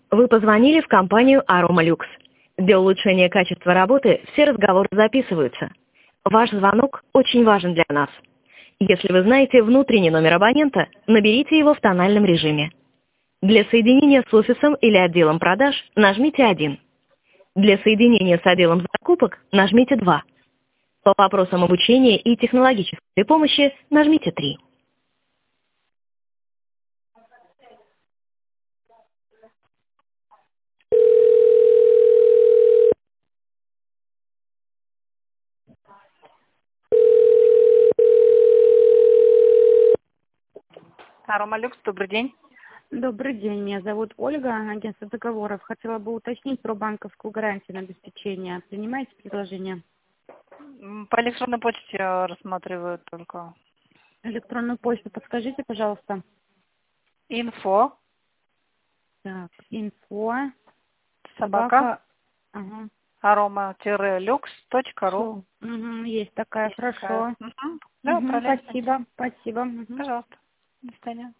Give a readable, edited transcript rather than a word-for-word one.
Вы позвонили в компанию Aromalux. Для улучшения качества работы все разговоры записываются. Ваш звонок очень важен для нас. Если вы знаете внутренний номер абонента, наберите его в тональном режиме. Для соединения с офисом или отделом продаж нажмите 1. Для соединения с отделом закупок нажмите 2. По вопросам обучения и технологической помощи нажмите 3. Аромалюкс, добрый день. Добрый день, меня зовут Ольга, агентство договоров. Хотела бы уточнить про банковскую гарантию на обеспечение. Принимаете предложение? По электронной почте рассматривают только. Электронную почту подскажите, пожалуйста. Инфо, Так, инфо, собака, ага, aroma-lux.ru. есть такая, Есть такая. хорошо. Да, отправляйте. Спасибо. Пожалуйста. До свидания.